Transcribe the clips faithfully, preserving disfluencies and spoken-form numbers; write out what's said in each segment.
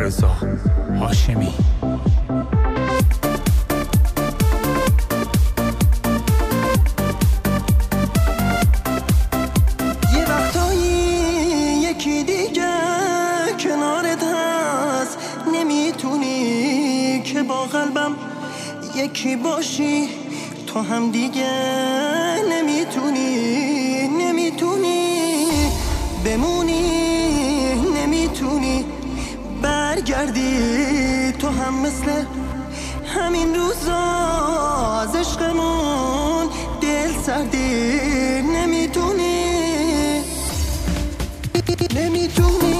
رضا هاشمی. یه وقتایی یکی دیگه کنارت هست، نمیتونی که با قلبم یکی باشی، تو هم دیگه نمیتونی نمیتونی بمونی، نمیتونی برگردی، تو هم مثل همین روزا از عشقمون دل سردی، نمیتونی نمیتونی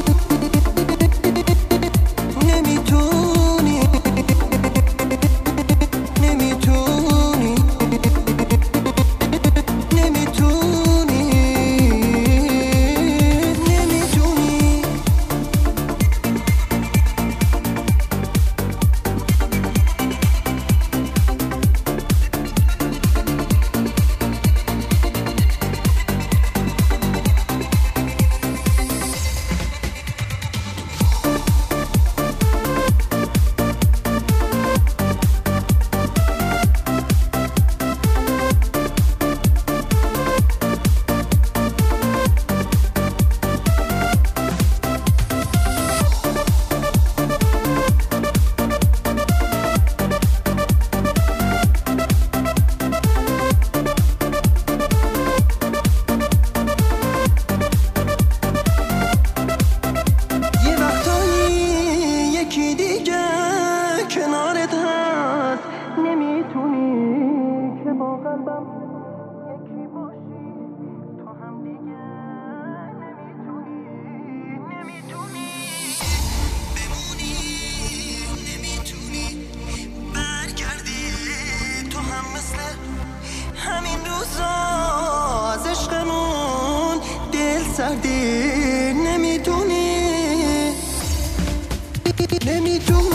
نمیتونی نمیتونی نمیتونی نمیتونی کنارت هست، نمیتونی که با قلبم یکی باشی، تو هم دیگه نمیتونی نمیتونی بمونی، نمیتونی برگردی، تو هم مثل همین روزا از عشقمون دل سردی، نمیتونی نمیتونی